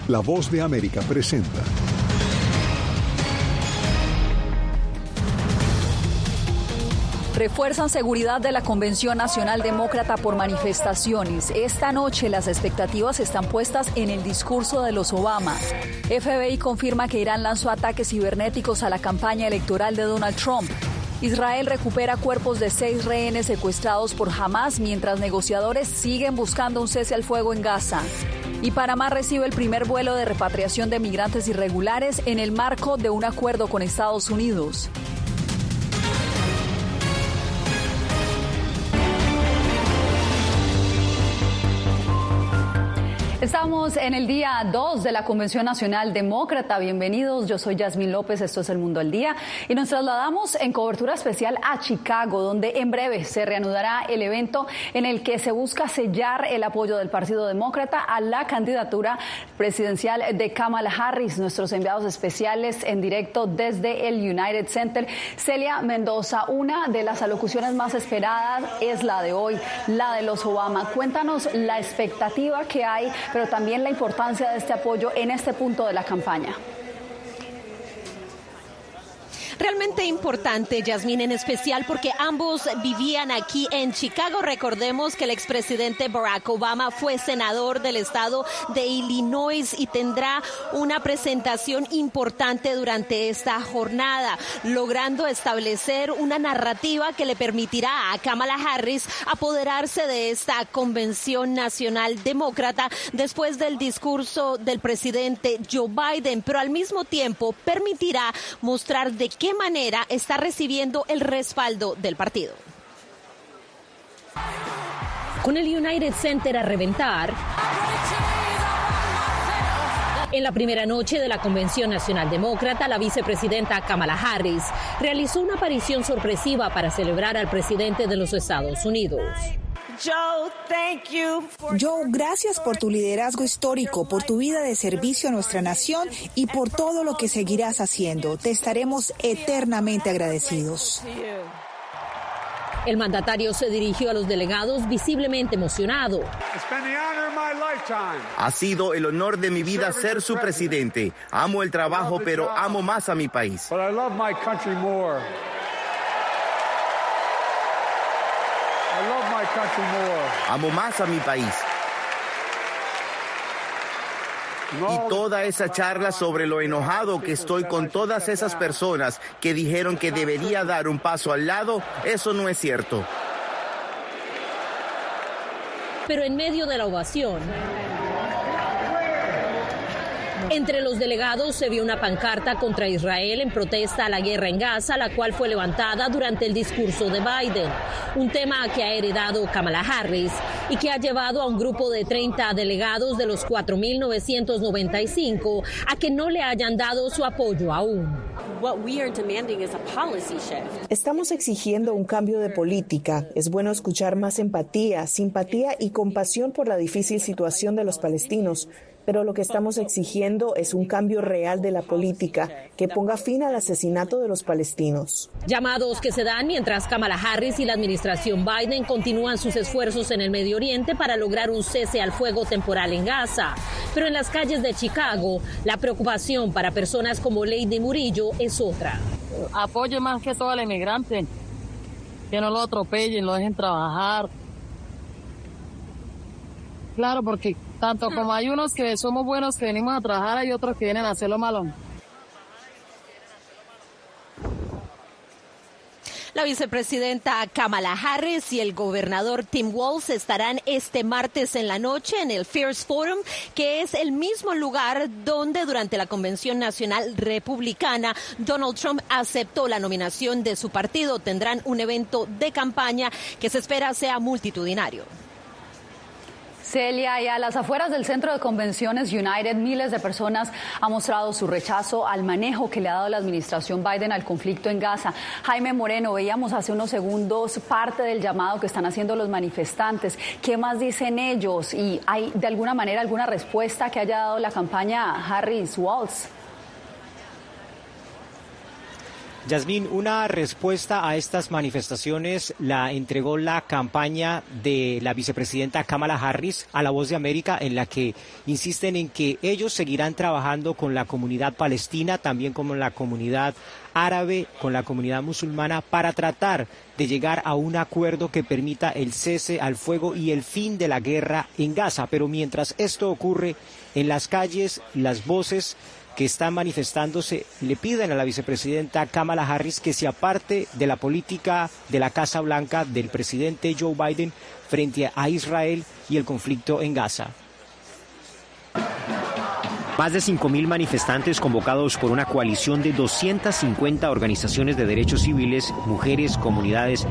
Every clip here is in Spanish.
La Voz de América presenta. Refuerzan seguridad de la Convención Nacional Demócrata por manifestaciones. Esta noche las expectativas están puestas en el discurso de los Obama. FBI confirma que Irán lanzó ataques cibernéticos a la campaña electoral de Donald Trump. Israel recupera cuerpos de 6 rehenes secuestrados por Hamás mientras negociadores siguen buscando un cese al fuego en Gaza. Y Panamá recibe el primer vuelo de repatriación de migrantes irregulares en el marco de un acuerdo con Estados Unidos. Estamos en el día 2 de la Convención Nacional Demócrata. Bienvenidos, yo soy Yasmín López, esto es El Mundo al Día y nos trasladamos en cobertura especial a Chicago, donde en breve se reanudará el evento en el que se busca sellar el apoyo del Partido Demócrata a la candidatura presidencial de Kamala Harris. Nuestros enviados especiales en directo desde el United Center. Celia Mendoza, una de las alocuciones más esperadas es la de hoy, la de los Obama. Cuéntanos la expectativa que hay, pero también la importancia de este apoyo en este punto de la campaña. Realmente importante, Yasmín, en especial porque ambos vivían aquí en Chicago. Recordemos que el expresidente Barack Obama fue senador del estado de Illinois y tendrá una presentación importante durante esta jornada, logrando establecer una narrativa que le permitirá a Kamala Harris apoderarse de esta Convención Nacional Demócrata después del discurso del presidente Joe Biden, pero al mismo tiempo permitirá mostrar de qué manera está recibiendo el respaldo del partido. Con el United Center a reventar, en la primera noche de la Convención Nacional Demócrata, la vicepresidenta Kamala Harris realizó una aparición sorpresiva para celebrar al presidente de los Estados Unidos. Joe, gracias por tu liderazgo histórico, por tu vida de servicio a nuestra nación y por todo lo que seguirás haciendo. Te estaremos eternamente agradecidos. El mandatario se dirigió a los delegados visiblemente emocionado. Ha sido el honor de mi vida ser su presidente. Amo el trabajo, pero amo más a mi país. Amo más a mi país. Y toda esa charla sobre lo enojado que estoy con todas esas personas que dijeron que debería dar un paso al lado, eso no es cierto. Pero en medio de la ovación, entre los delegados se vio una pancarta contra Israel en protesta a la guerra en Gaza, la cual fue levantada durante el discurso de Biden. Un tema que ha heredado Kamala Harris y que ha llevado a un grupo de 30 delegados de los 4.995 a que no le hayan dado su apoyo aún. Estamos exigiendo un cambio de política. Es bueno escuchar más empatía, simpatía y compasión por la difícil situación de los palestinos. Pero lo que estamos exigiendo es un cambio real de la política que ponga fin al asesinato de los palestinos. Llamados que se dan mientras Kamala Harris y la administración Biden continúan sus esfuerzos en el Medio Oriente para lograr un cese al fuego temporal en Gaza. Pero en las calles de Chicago, la preocupación para personas como Lady Murillo es otra. Apoye más que todo al inmigrante, que no lo atropellen, lo dejen trabajar. Claro, porque tanto como hay unos que somos buenos que venimos a trabajar, hay otros que vienen a hacer lo malo. La vicepresidenta Kamala Harris y el gobernador Tim Walz estarán este martes en la noche en el Fierce Forum, que es el mismo lugar donde durante la Convención Nacional Republicana Donald Trump aceptó la nominación de su partido. Tendrán un evento de campaña que se espera sea multitudinario. Celia, y a las afueras del Centro de Convenciones United, miles de personas han mostrado su rechazo al manejo que le ha dado la administración Biden al conflicto en Gaza. Jaime Moreno, veíamos hace unos segundos parte del llamado que están haciendo los manifestantes. ¿Qué más dicen ellos? ¿Y hay de alguna manera alguna respuesta que haya dado la campaña Harris-Walz? Yasmín, una respuesta a estas manifestaciones la entregó la campaña de la vicepresidenta Kamala Harris a La Voz de América, en la que insisten en que ellos seguirán trabajando con la comunidad palestina, también con la comunidad árabe, con la comunidad musulmana, para tratar de llegar a un acuerdo que permita el cese al fuego y el fin de la guerra en Gaza. Pero mientras esto ocurre, en las calles, las voces que están manifestándose le piden a la vicepresidenta Kamala Harris que se aparte de la política de la Casa Blanca del presidente Joe Biden frente a Israel y el conflicto en Gaza. Más de 5.000 manifestantes convocados por una coalición de 250 organizaciones de derechos civiles, mujeres, comunidades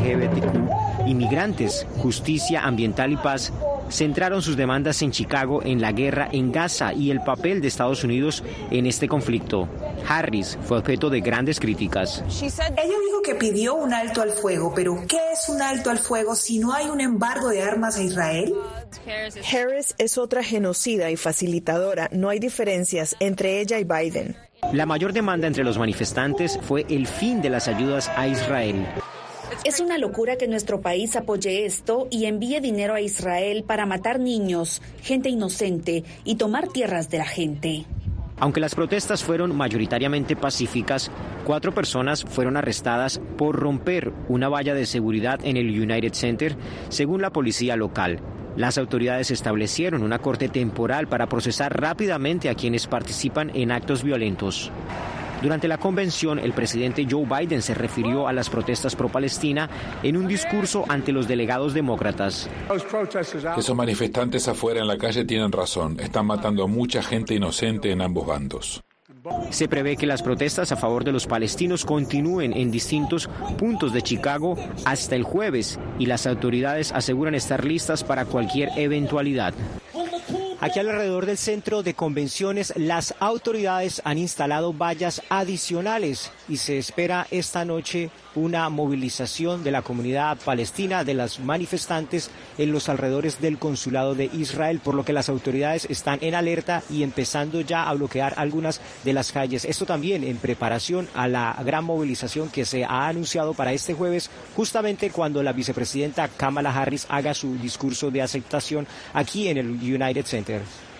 LGBTQ, inmigrantes, justicia ambiental y paz, centraron sus demandas en Chicago en la guerra en Gaza y el papel de Estados Unidos en este conflicto. Harris fue objeto de grandes críticas. Ella dijo que pidió un alto al fuego, pero ¿qué es un alto al fuego si no hay un embargo de armas a Israel? Harris es otra genocida y facilitadora. No hay diferencias entre ella y Biden. La mayor demanda entre los manifestantes fue el fin de las ayudas a Israel. Es una locura que nuestro país apoye esto y envíe dinero a Israel para matar niños, gente inocente y tomar tierras de la gente. Aunque las protestas fueron mayoritariamente pacíficas, 4 personas fueron arrestadas por romper una valla de seguridad en el United Center, según la policía local. Las autoridades establecieron una corte temporal para procesar rápidamente a quienes participan en actos violentos. Durante la convención, el presidente Joe Biden se refirió a las protestas pro-Palestina en un discurso ante los delegados demócratas. Esos manifestantes afuera en la calle tienen razón. Están matando a mucha gente inocente en ambos bandos. Se prevé que las protestas a favor de los palestinos continúen en distintos puntos de Chicago hasta el jueves y las autoridades aseguran estar listas para cualquier eventualidad. Aquí alrededor del centro de convenciones, las autoridades han instalado vallas adicionales y se espera esta noche una movilización de la comunidad palestina, de las manifestantes en los alrededores del consulado de Israel, por lo que las autoridades están en alerta y empezando ya a bloquear algunas de las calles. Esto también en preparación a la gran movilización que se ha anunciado para este jueves, justamente cuando la vicepresidenta Kamala Harris haga su discurso de aceptación aquí en el United Center.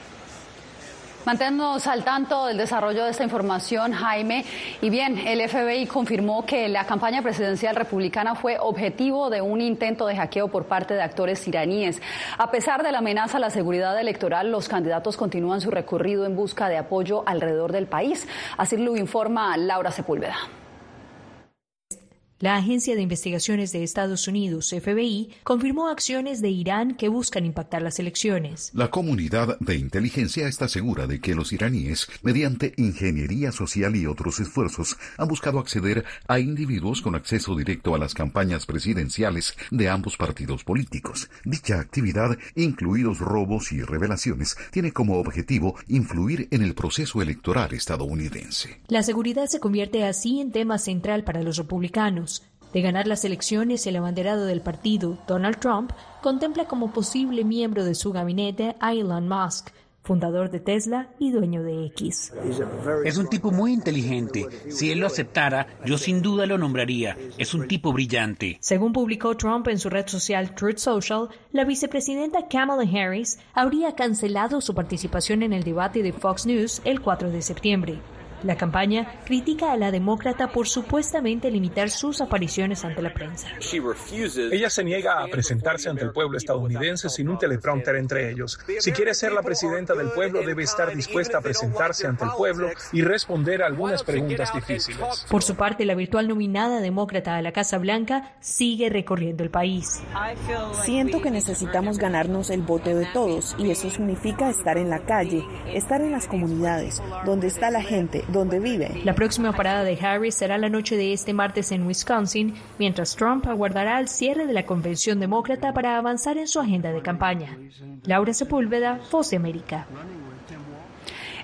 Manténnos al tanto del desarrollo de esta información, Jaime. Y bien, el FBI confirmó que la campaña presidencial republicana fue objetivo de un intento de hackeo por parte de actores iraníes. A pesar de la amenaza a la seguridad electoral, los candidatos continúan su recorrido en busca de apoyo alrededor del país. Así lo informa Laura Sepúlveda. La Agencia de Investigaciones de Estados Unidos, FBI, confirmó acciones de Irán que buscan impactar las elecciones. La comunidad de inteligencia está segura de que los iraníes, mediante ingeniería social y otros esfuerzos, han buscado acceder a individuos con acceso directo a las campañas presidenciales de ambos partidos políticos. Dicha actividad, incluidos robos y revelaciones, tiene como objetivo influir en el proceso electoral estadounidense. La seguridad se convierte así en tema central para los republicanos. De ganar las elecciones, el abanderado del partido, Donald Trump, contempla como posible miembro de su gabinete a Elon Musk, fundador de Tesla y dueño de X. Es un tipo muy inteligente. Si él lo aceptara, yo sin duda lo nombraría. Es un tipo brillante. Según publicó Trump en su red social Truth Social, la vicepresidenta Kamala Harris habría cancelado su participación en el debate de Fox News el 4 de septiembre. La campaña critica a la demócrata por supuestamente limitar sus apariciones ante la prensa. Ella se niega a presentarse ante el pueblo estadounidense sin un teleprompter entre ellos. Si quiere ser la presidenta del pueblo, debe estar dispuesta a presentarse ante el pueblo y responder a algunas preguntas difíciles. Por su parte, la virtual nominada demócrata a la Casa Blanca sigue recorriendo el país. Siento que necesitamos ganarnos el voto de todos y eso significa estar en la calle, estar en las comunidades, donde está la gente, donde vive. La próxima parada de Harris será la noche de este martes en Wisconsin, mientras Trump aguardará el cierre de la convención demócrata para avanzar en su agenda de campaña. Laura Sepúlveda, Voz de América.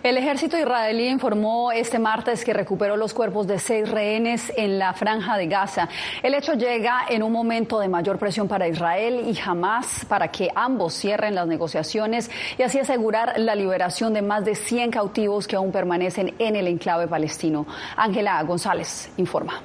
El ejército israelí informó este martes que recuperó los cuerpos de 6 rehenes en la franja de Gaza. El hecho llega en un momento de mayor presión para Israel y Hamás para que ambos cierren las negociaciones y así asegurar la liberación de más de 100 cautivos que aún permanecen en el enclave palestino. Ángela González informa.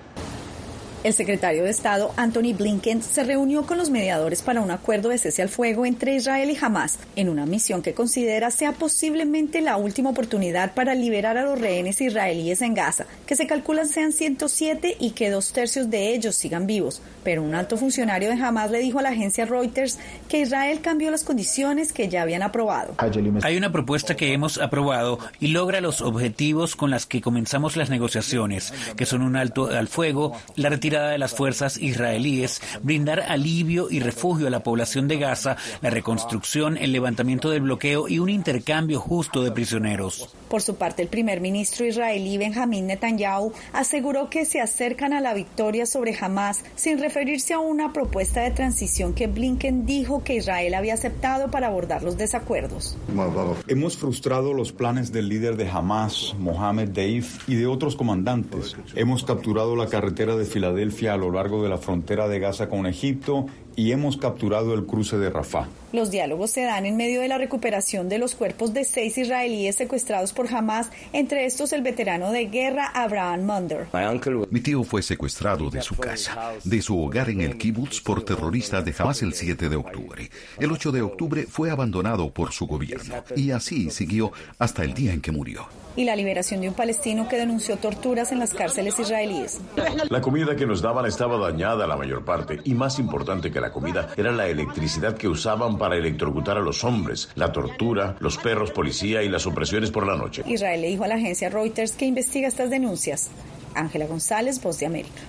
El secretario de Estado, Anthony Blinken, se reunió con los mediadores para un acuerdo de cese al fuego entre Israel y Hamás, en una misión que considera sea posiblemente la última oportunidad para liberar a los rehenes israelíes en Gaza, que se calculan sean 107 y que 2/3 de ellos sigan vivos. Pero un alto funcionario de Hamás le dijo a la agencia Reuters que Israel cambió las condiciones que ya habían aprobado. Hay una propuesta que hemos aprobado y logra los objetivos con las que comenzamos las negociaciones, que son un alto al fuego, la retirada de las fuerzas israelíes, brindar alivio y refugio a la población de Gaza, la reconstrucción, el levantamiento del bloqueo y un intercambio justo de prisioneros. Por su parte, el primer ministro israelí Benjamín Netanyahu aseguró que se acercan a la victoria sobre Hamás sin referirse a una propuesta de transición que Blinken dijo que Israel había aceptado para abordar los desacuerdos. Hemos frustrado los planes del líder de Hamás, Mohammed Deif, y de otros comandantes. Hemos capturado la carretera de Filadelfia a lo largo de la frontera de Gaza con Egipto y hemos capturado el cruce de Rafah. Los diálogos se dan en medio de la recuperación de los cuerpos de 6 israelíes secuestrados por Hamás, entre estos el veterano de guerra Abraham Munder. Mi tío fue secuestrado de su casa, de su hogar en el kibutz por terroristas de Hamás el 7 de octubre. El 8 de octubre fue abandonado por su gobierno y así siguió hasta el día en que murió. Y la liberación de un palestino que denunció torturas en las cárceles israelíes. La comida que nos daban estaba dañada la mayor parte, y más importante que la comida era la electricidad que usaban para electrocutar a los hombres, la tortura, los perros policía y las opresiones por la noche. Israel le dijo a la agencia Reuters que investiga estas denuncias. Ángela González, Voz de América.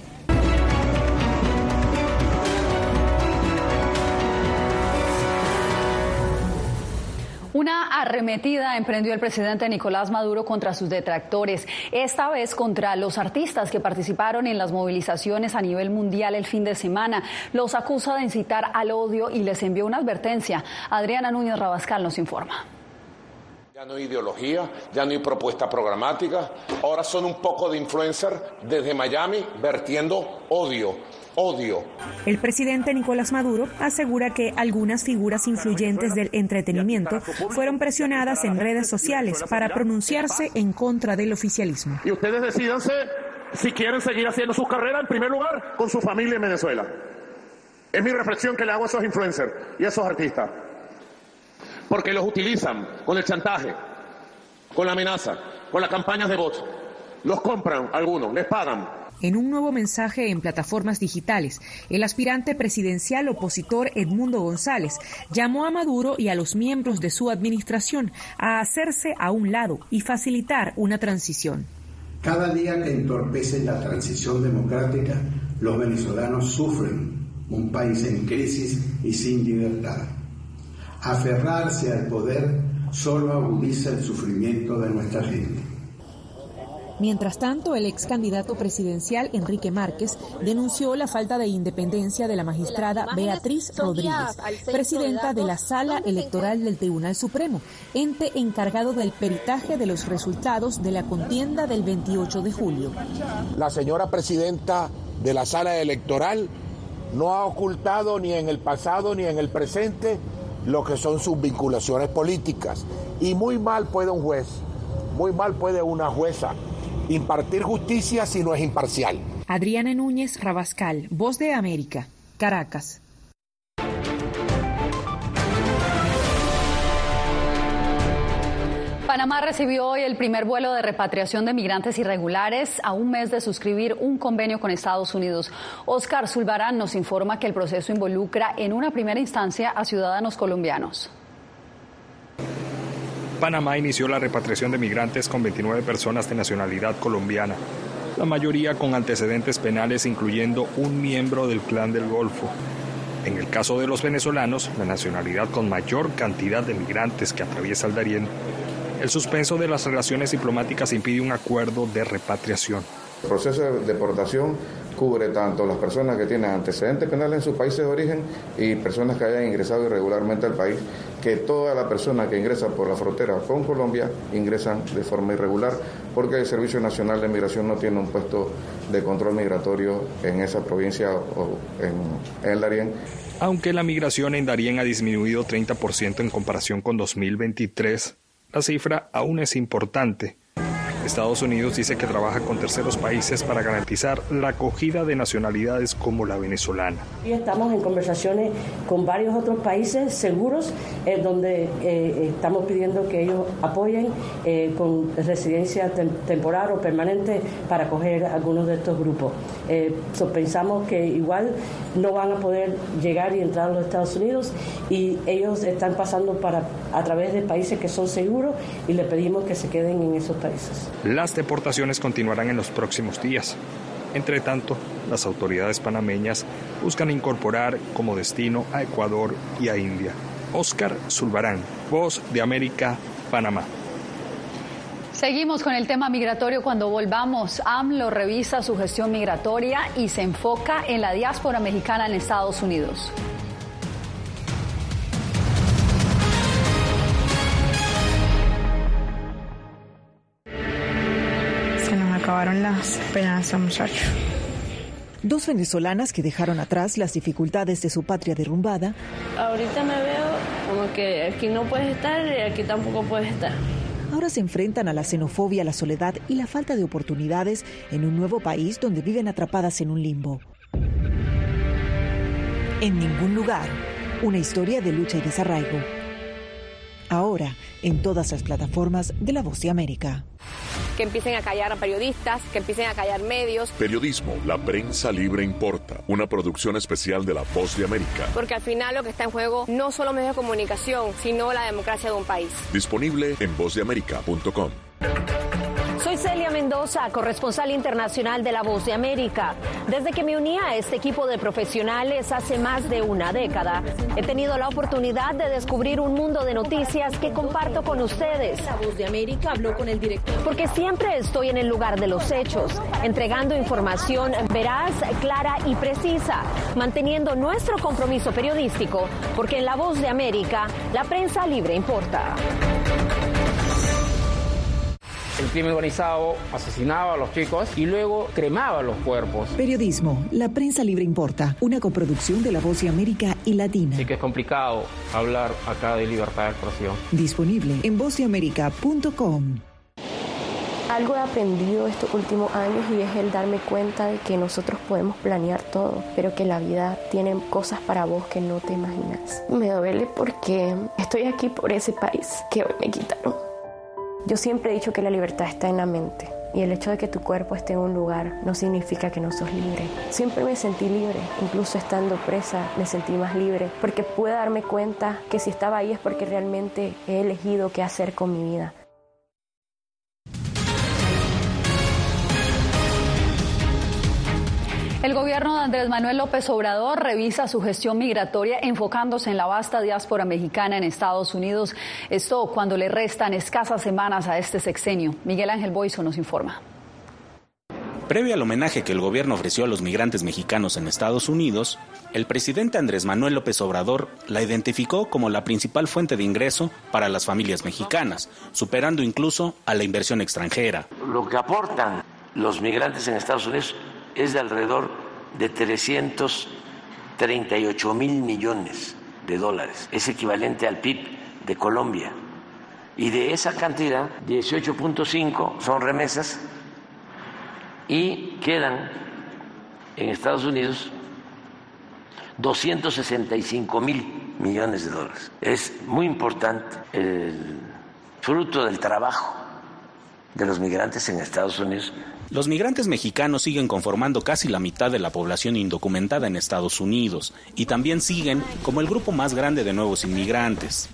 Una arremetida emprendió el presidente Nicolás Maduro contra sus detractores, esta vez contra los artistas que participaron en las movilizaciones a nivel mundial el fin de semana. Los acusa de incitar al odio y les envió una advertencia. Adriana Núñez Rabascal nos informa. Ya no hay ideología, ya no hay propuesta programática, ahora son un poco de influencer desde Miami vertiendo odio. El presidente Nicolás Maduro asegura que algunas figuras influyentes del entretenimiento fueron presionadas en redes sociales para pronunciarse en contra del oficialismo. Y ustedes decídanse si quieren seguir haciendo sus carreras, en primer lugar, con su familia en Venezuela. Es mi reflexión que le hago a esos influencers y a esos artistas. Porque los utilizan con el chantaje, con la amenaza, con las campañas de votos. Los compran algunos, les pagan. En un nuevo mensaje en plataformas digitales, el aspirante presidencial opositor Edmundo González llamó a Maduro y a los miembros de su administración a hacerse a un lado y facilitar una transición. Cada día que entorpece la transición democrática, los venezolanos sufren un país en crisis y sin libertad. Aferrarse al poder solo agudiza el sufrimiento de nuestra gente. Mientras tanto, el ex candidato presidencial Enrique Márquez denunció la falta de independencia de la magistrada Beatriz Rodríguez, presidenta de la Sala Electoral del Tribunal Supremo, ente encargado del peritaje de los resultados de la contienda del 28 de julio. La señora presidenta de la Sala Electoral no ha ocultado ni en el pasado ni en el presente lo que son sus vinculaciones políticas. Y muy mal puede un juez, muy mal puede una jueza impartir justicia si no es imparcial. Adriana Núñez Rabascal, Voz de América, Caracas. Panamá recibió hoy el primer vuelo de repatriación de migrantes irregulares a un mes de suscribir un convenio con Estados Unidos. Oscar Zulbarán nos informa que el proceso involucra en una primera instancia a ciudadanos colombianos. Panamá inició la repatriación de migrantes con 29 personas de nacionalidad colombiana, la mayoría con antecedentes penales, incluyendo un miembro del Clan del Golfo. En el caso de los venezolanos, la nacionalidad con mayor cantidad de migrantes que atraviesa el Darién, el suspenso de las relaciones diplomáticas impide un acuerdo de repatriación. El proceso de deportación cubre tanto las personas que tienen antecedentes penales en sus países de origen y personas que hayan ingresado irregularmente al país, que toda la persona que ingresa por la frontera con Colombia ingresan de forma irregular, porque el Servicio Nacional de Migración no tiene un puesto de control migratorio en esa provincia o en el Darién. Aunque la migración en Darién ha disminuido 30% en comparación con 2023, la cifra aún es importante. Estados Unidos dice que trabaja con terceros países para garantizar la acogida de nacionalidades como la venezolana. Y estamos en conversaciones con varios otros países seguros donde estamos pidiendo que ellos apoyen con residencia temporal o permanente para acoger algunos de estos grupos. Pensamos que igual no van a poder llegar y entrar a los Estados Unidos y ellos están pasando a través de países que son seguros y le pedimos que se queden en esos países. Las deportaciones continuarán en los próximos días. Entre tanto, las autoridades panameñas buscan incorporar como destino a Ecuador y a India. Oscar Zulbarán, Voz de América, Panamá. Seguimos con el tema migratorio. Cuando volvamos, AMLO revisa su gestión migratoria y se enfoca en la diáspora mexicana en Estados Unidos. Acabaron las esperanzas, muchachos. Dos venezolanas que dejaron atrás las dificultades de su patria derrumbada. Ahorita me veo como que aquí no puedes estar y aquí tampoco puedes estar. Ahora se enfrentan a la xenofobia, la soledad y la falta de oportunidades en un nuevo país donde viven atrapadas en un limbo. En ningún lugar, una historia de lucha y desarraigo. Ahora, en todas las plataformas de La Voz de América. Que empiecen a callar a periodistas, que empiecen a callar medios. Periodismo, la prensa libre importa. Una producción especial de La Voz de América. Porque al final lo que está en juego no son los medios de comunicación, sino la democracia de un país. Disponible en vozdeamerica.com. Soy Celia Mendoza, corresponsal internacional de La Voz de América. Desde que me uní a este equipo de profesionales hace más de una década, he tenido la oportunidad de descubrir un mundo de noticias que comparto con ustedes. La Voz de América habló con el director. Porque siempre estoy en el lugar de los hechos, entregando información veraz, clara y precisa, manteniendo nuestro compromiso periodístico, porque en La Voz de América, la prensa libre importa. El crimen organizado asesinaba a los chicos y luego cremaba los cuerpos. Periodismo, la prensa libre importa. Una coproducción de La Voz de América y Latina. Sí que es complicado hablar acá de libertad de expresión. Disponible en vozdeamerica.com. Algo he aprendido estos últimos años y es el darme cuenta de que nosotros podemos planear todo, pero que la vida tiene cosas para vos que no te imaginas. Me duele porque estoy aquí por ese país que hoy me quitaron. Yo siempre he dicho que la libertad está en la mente y el hecho de que tu cuerpo esté en un lugar no significa que no sos libre. Siempre me sentí libre, incluso estando presa me sentí más libre porque pude darme cuenta que si estaba ahí es porque realmente he elegido qué hacer con mi vida. El gobierno de Andrés Manuel López Obrador revisa su gestión migratoria enfocándose en la vasta diáspora mexicana en Estados Unidos. Esto cuando le restan escasas semanas a este sexenio. Miguel Ángel Boiso nos informa. Previo al homenaje que el gobierno ofreció a los migrantes mexicanos en Estados Unidos, el presidente Andrés Manuel López Obrador la identificó como la principal fuente de ingreso para las familias mexicanas, superando incluso a la inversión extranjera. Lo que aportan los migrantes en Estados Unidos es de alrededor de 338,000 millones de dólares. Es equivalente al PIB de Colombia. Y de esa cantidad, 18.5 son remesas y quedan en Estados Unidos 265,000 millones de dólares. Es muy importante el fruto del trabajo de los migrantes en Estados Unidos. Los migrantes mexicanos siguen conformando casi la mitad de la población indocumentada en Estados Unidos y también siguen como el grupo más grande de nuevos inmigrantes.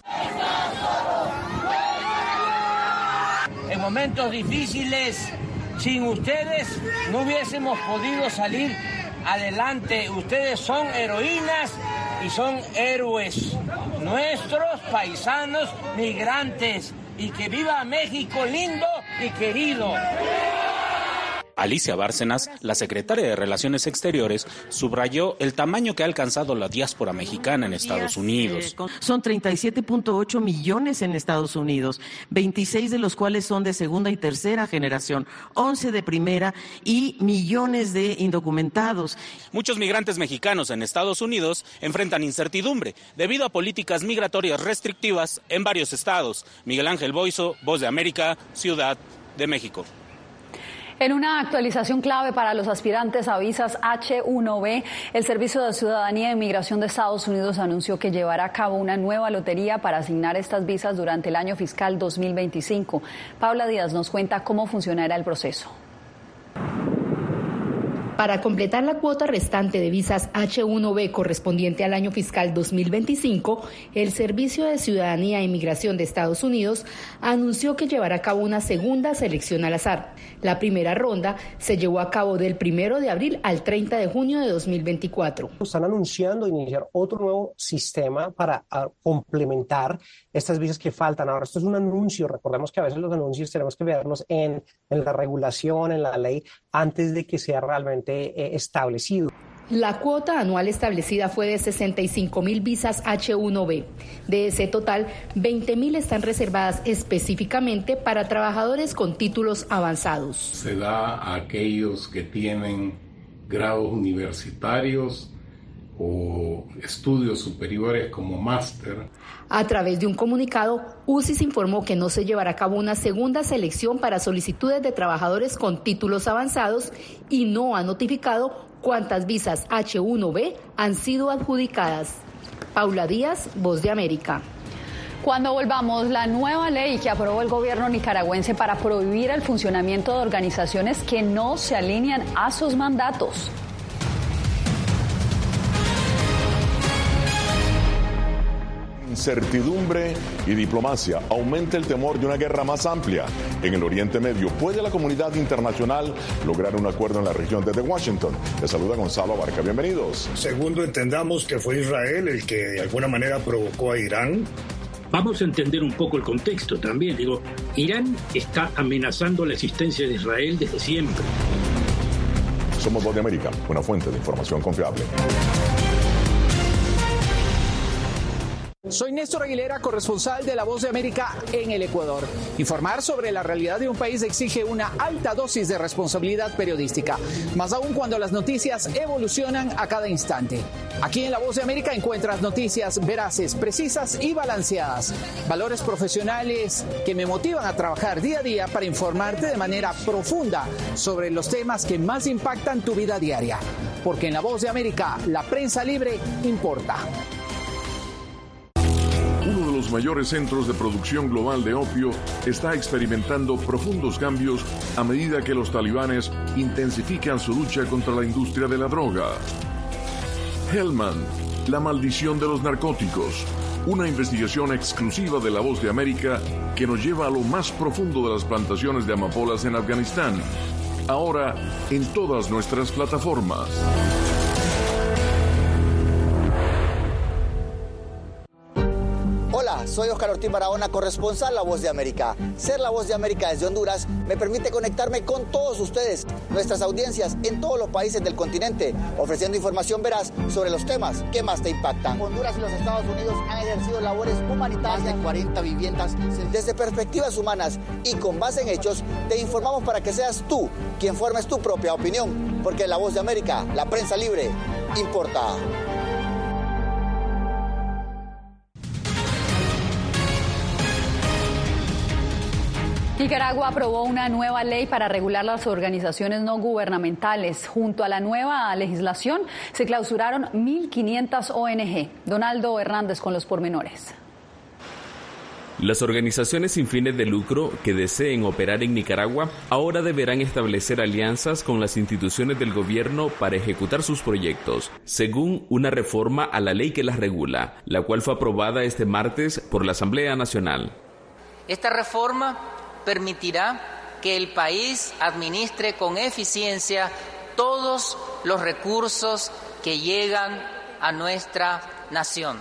En momentos difíciles, sin ustedes no hubiésemos podido salir adelante. Ustedes son heroínas y son héroes, nuestros paisanos migrantes. Y que viva México lindo y querido. Alicia Bárcenas, la secretaria de Relaciones Exteriores, subrayó el tamaño que ha alcanzado la diáspora mexicana en Estados Unidos. Son 37.8 millones en Estados Unidos, 26 de los cuales son de segunda y tercera generación, 11 de primera y millones de indocumentados. Muchos migrantes mexicanos en Estados Unidos enfrentan incertidumbre debido a políticas migratorias restrictivas en varios estados. Miguel Ángel Boiso, Voz de América, Ciudad de México. En una actualización clave para los aspirantes a visas H-1B, el Servicio de Ciudadanía e Inmigración de Estados Unidos anunció que llevará a cabo una nueva lotería para asignar estas visas durante el año fiscal 2025. Paula Díaz nos cuenta cómo funcionará el proceso. Para completar la cuota restante de visas H-1B correspondiente al año fiscal 2025, el Servicio de Ciudadanía e Inmigración de Estados Unidos anunció que llevará a cabo una segunda selección al azar. La primera ronda se llevó a cabo del 1 de abril al 30 de junio de 2024. Están anunciando iniciar otro nuevo sistema para complementar estas visas que faltan. Ahora, esto es un anuncio. Recordemos que a veces los anuncios tenemos que verlos en la regulación, en la ley, antes de que sea realmente establecido. La cuota anual establecida fue de 65,000 visas H-1B. De ese total, 20,000 están reservadas específicamente para trabajadores con títulos avanzados. Se da a aquellos que tienen grados universitarios o estudios superiores como máster. A través de un comunicado, UCIS informó que no se llevará a cabo una segunda selección para solicitudes de trabajadores con títulos avanzados y no ha notificado cuántas visas H-1B han sido adjudicadas. Paula Díaz, Voz de América. Cuando volvamos, la nueva ley que aprobó el gobierno nicaragüense para prohibir el funcionamiento de organizaciones que no se alinean a sus mandatos. Incertidumbre y diplomacia. Aumenta el temor de una guerra más amplia en el Oriente Medio. ¿Puede la comunidad internacional lograr un acuerdo en la región? Desde Washington, les saluda Gonzalo Abarca. Bienvenidos. Segundo, entendamos que fue Israel el que de alguna manera provocó a Irán. Vamos a entender un poco el contexto también. Irán está amenazando la existencia de Israel desde siempre. Somos Voz de América, una fuente de información confiable. Soy Néstor Aguilera, corresponsal de La Voz de América en el Ecuador. Informar sobre la realidad de un país exige una alta dosis de responsabilidad periodística, más aún cuando las noticias evolucionan a cada instante. Aquí en La Voz de América encuentras noticias veraces, precisas y balanceadas. Valores profesionales que me motivan a trabajar día a día para informarte de manera profunda sobre los temas que más impactan tu vida diaria. Porque en La Voz de América, la prensa libre importa. Uno de los mayores centros de producción global de opio está experimentando profundos cambios a medida que los talibanes intensifican su lucha contra la industria de la droga. Helmand, la maldición de los narcóticos. Una investigación exclusiva de La Voz de América que nos lleva a lo más profundo de las plantaciones de amapolas en Afganistán. Ahora en todas nuestras plataformas. Hola, soy Oscar Ortiz Barahona, corresponsal La Voz de América. Ser La Voz de América desde Honduras me permite conectarme con todos ustedes, nuestras audiencias en todos los países del continente, ofreciendo información veraz sobre los temas que más te impactan. Honduras y los Estados Unidos han ejercido labores humanitarias de 40 viviendas. Desde perspectivas humanas y con base en hechos, te informamos para que seas tú quien formes tu propia opinión, porque La Voz de América, la prensa libre, importa. Nicaragua aprobó una nueva ley para regular las organizaciones no gubernamentales. Junto a la nueva legislación se clausuraron 1.500 ONG. Donaldo Hernández con los pormenores. Las organizaciones sin fines de lucro que deseen operar en Nicaragua ahora deberán establecer alianzas con las instituciones del gobierno para ejecutar sus proyectos, según una reforma a la ley que las regula, la cual fue aprobada este martes por la Asamblea Nacional. Esta reforma permitirá que el país administre con eficiencia todos los recursos que llegan a nuestra nación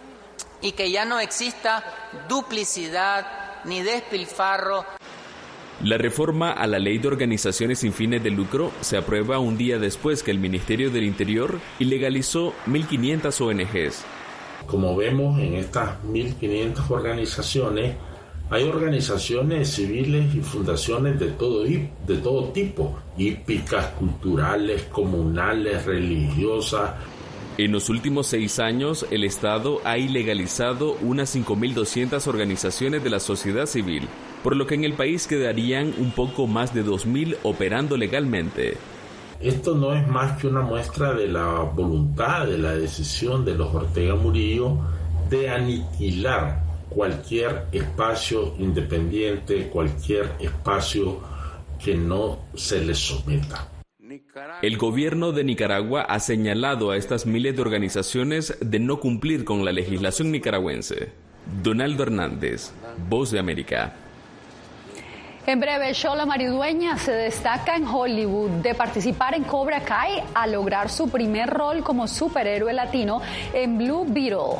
y que ya no exista duplicidad ni despilfarro. La reforma a la Ley de Organizaciones sin fines de lucro se aprueba un día después que el Ministerio del Interior ilegalizó 1.500 ONGs. Como vemos en estas 1.500 organizaciones, hay organizaciones civiles y fundaciones de todo tipo, hípicas, culturales, comunales, religiosas. En los últimos 6 años, el Estado ha ilegalizado unas 5.200 organizaciones de la sociedad civil, por lo que en el país quedarían un poco más de 2.000 operando legalmente. Esto no es más que una muestra de la voluntad, de la decisión de los Ortega Murillo de aniquilar cualquier espacio independiente, cualquier espacio que no se les someta. El gobierno de Nicaragua ha señalado a estas miles de organizaciones de no cumplir con la legislación nicaragüense. Donaldo Hernández, Voz de América. En breve, Xolo Maridueña se destaca en Hollywood de participar en Cobra Kai a lograr su primer rol como superhéroe latino en Blue Beetle.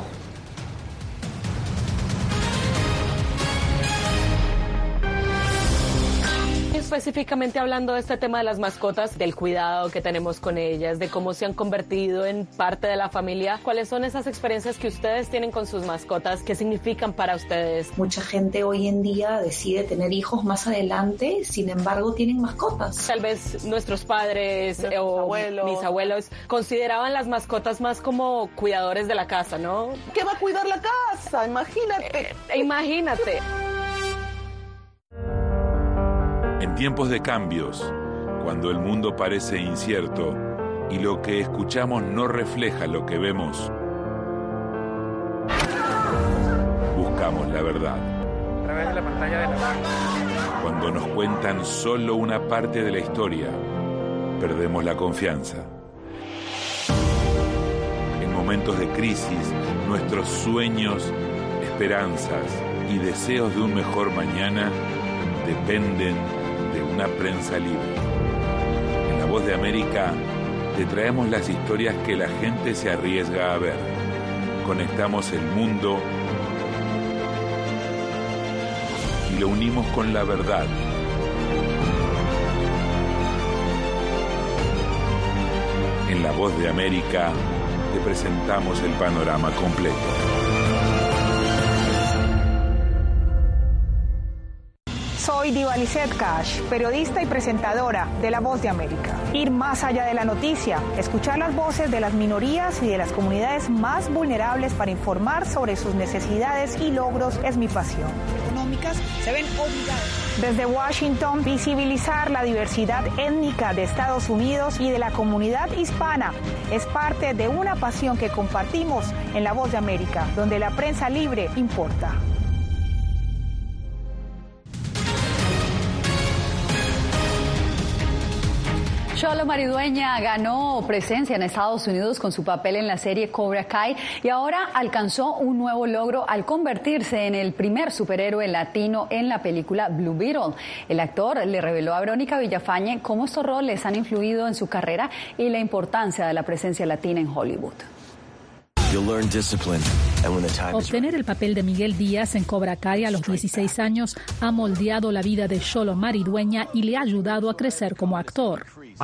Específicamente hablando de este tema de las mascotas, del cuidado que tenemos con ellas, de cómo se han convertido en parte de la familia, ¿cuáles son esas experiencias que ustedes tienen con sus mascotas? ¿Qué significan para ustedes? Mucha gente hoy en día decide tener hijos más adelante, sin embargo tienen mascotas. Tal vez nuestros padres o mis abuelos consideraban las mascotas más como cuidadores de la casa, ¿no? ¿Qué va a cuidar la casa? Imagínate. Imagínate. En tiempos de cambios, cuando el mundo parece incierto y lo que escuchamos no refleja lo que vemos, buscamos la verdad. A través de la pantalla de la... Cuando nos cuentan solo una parte de la historia, perdemos la confianza. En momentos de crisis, nuestros sueños, esperanzas y deseos de un mejor mañana dependen de una prensa libre. En La Voz de América te traemos las historias que la gente se arriesga a ver. Conectamos el mundo y lo unimos con la verdad. En La Voz de América te presentamos el panorama completo. Soy Diva Lizette Cash, periodista y presentadora de La Voz de América. Ir más allá de la noticia, escuchar las voces de las minorías y de las comunidades más vulnerables para informar sobre sus necesidades y logros es mi pasión. Económicas se ven obligadas. Desde Washington, visibilizar la diversidad étnica de Estados Unidos y de la comunidad hispana es parte de una pasión que compartimos en La Voz de América, donde la prensa libre importa. Xolo Maridueña ganó presencia en Estados Unidos con su papel en la serie Cobra Kai y ahora alcanzó un nuevo logro al convertirse en el primer superhéroe latino en la película Blue Beetle. El actor le reveló a Verónica Villafañe cómo estos roles han influido en su carrera y la importancia de la presencia latina en Hollywood. Obtener el papel de Miguel Díaz en Cobra Kai a los 16 años ha moldeado la vida de Xolo Maridueña y le ha ayudado a crecer como actor.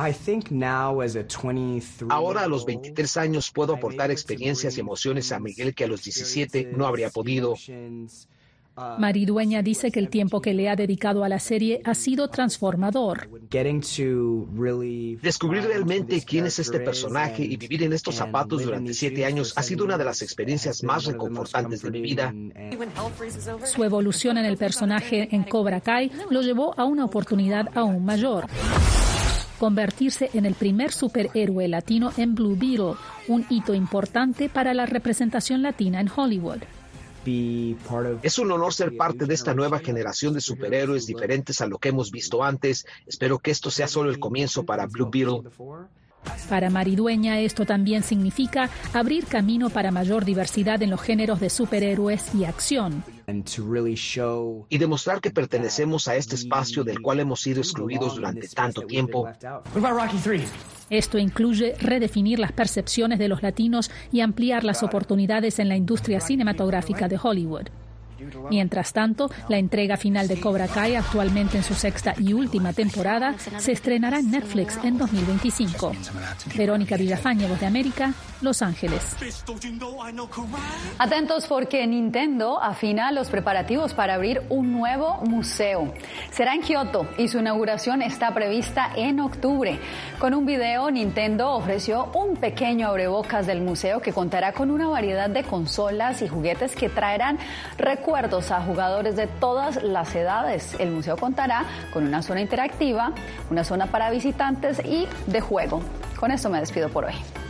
Ahora a los 23 años puedo aportar experiencias y emociones a Miguel que a los 17 no habría podido. Maridueña dice que el tiempo que le ha dedicado a la serie ha sido transformador. Descubrir realmente quién es este personaje y vivir en estos zapatos durante 7 años ha sido una de las experiencias más reconfortantes de mi vida. Su evolución en el personaje en Cobra Kai lo llevó a una oportunidad aún mayor: convertirse en el primer superhéroe latino en Blue Beetle, un hito importante para la representación latina en Hollywood. Es un honor ser parte de esta nueva generación de superhéroes diferentes a lo que hemos visto antes. Espero que esto sea solo el comienzo para Blue Beetle. Para Maridueña esto también significa abrir camino para mayor diversidad en los géneros de superhéroes y acción. Y demostrar que pertenecemos a este espacio del cual hemos sido excluidos durante tanto tiempo. Esto incluye redefinir las percepciones de los latinos y ampliar las oportunidades en la industria cinematográfica de Hollywood. Mientras tanto, la entrega final de Cobra Kai, actualmente en su 6ª y última temporada, se estrenará en Netflix en 2025. Verónica Villafañe, Voz de América, Los Ángeles. Atentos porque Nintendo afina los preparativos para abrir un nuevo museo. Será en Kioto y su inauguración está prevista en octubre. Con un video, Nintendo ofreció un pequeño abrebocas del museo que contará con una variedad de consolas y juguetes que traerán recuerdos a jugadores de todas las edades. El museo contará con una zona interactiva, una zona para visitantes y de juego. Con esto me despido por hoy.